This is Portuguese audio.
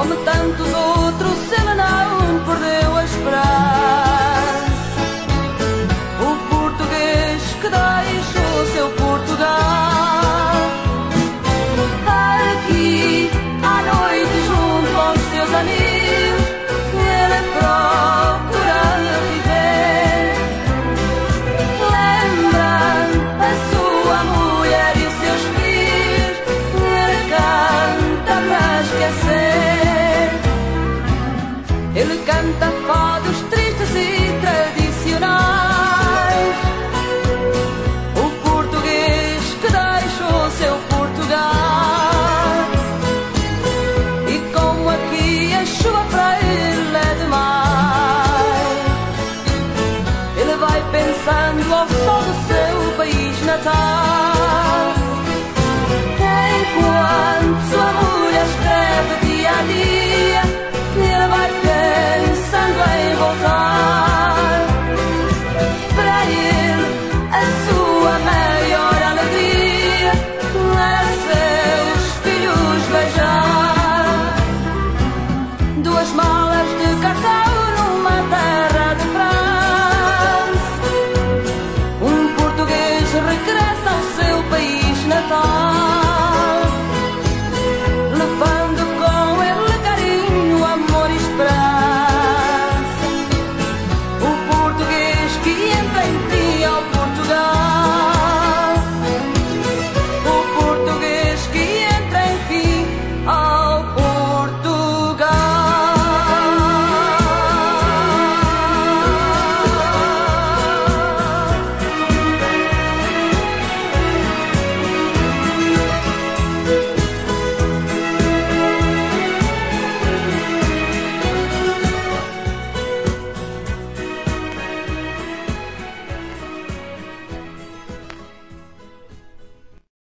como tantos outros, ele não perdeu a esperança. O português que deixou seu Portugal, aqui à noite junto aos seus amigos, ele procura viver, lembrando a sua mulher e os seus filhos, ele canta para esquecer. Ele canta fados tristes e tradicionais, o português que deixou seu Portugal. E como aqui a chuva para ele é demais, ele vai pensando ao sol do seu país natal.